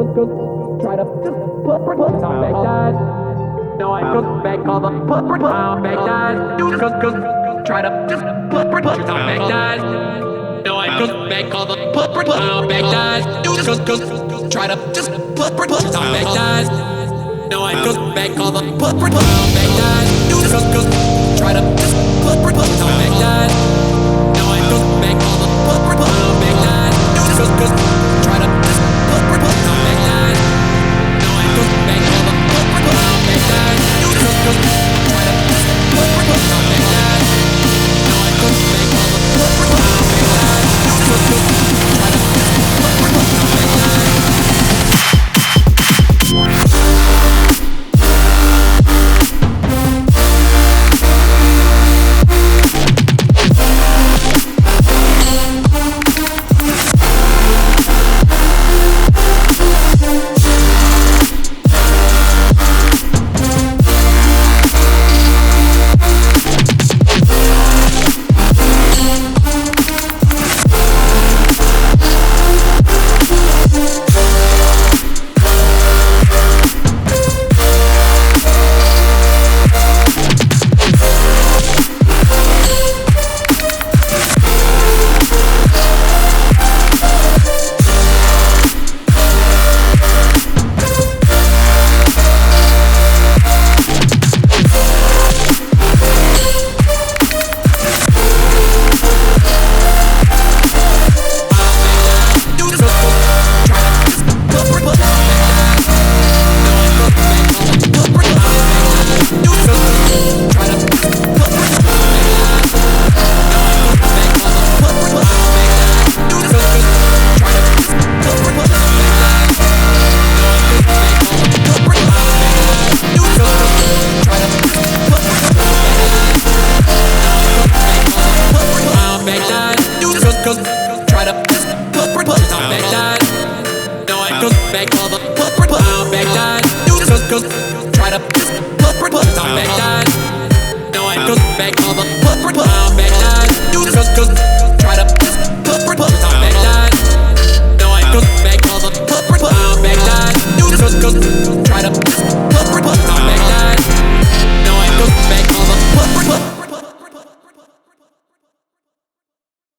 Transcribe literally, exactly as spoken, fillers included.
cook, try to put put on Baghdad. No, I cook back all the put put on Baghdad. Cook, cook, try to put put on Baghdad. No, I cook back all the put put on Baghdad. Cook, cook, try to just put put on Baghdad. No, I cook back all the put put on Baghdad. Cook, cook, try to just put put on Baghdad. No, I cook back all the put put on Baghdad. Cook, cook, try to just put put on Baghdad. No, I cook back all the put put on Baghdad. Cook, cook, try to just put put on Baghdad. No, I cook back all the put put on Baghdad. Cook, cook, try to just put put on Baghdad. Try to put put on Baghdad. No, I cook back all the put put on Baghdad. Cook, cook, try to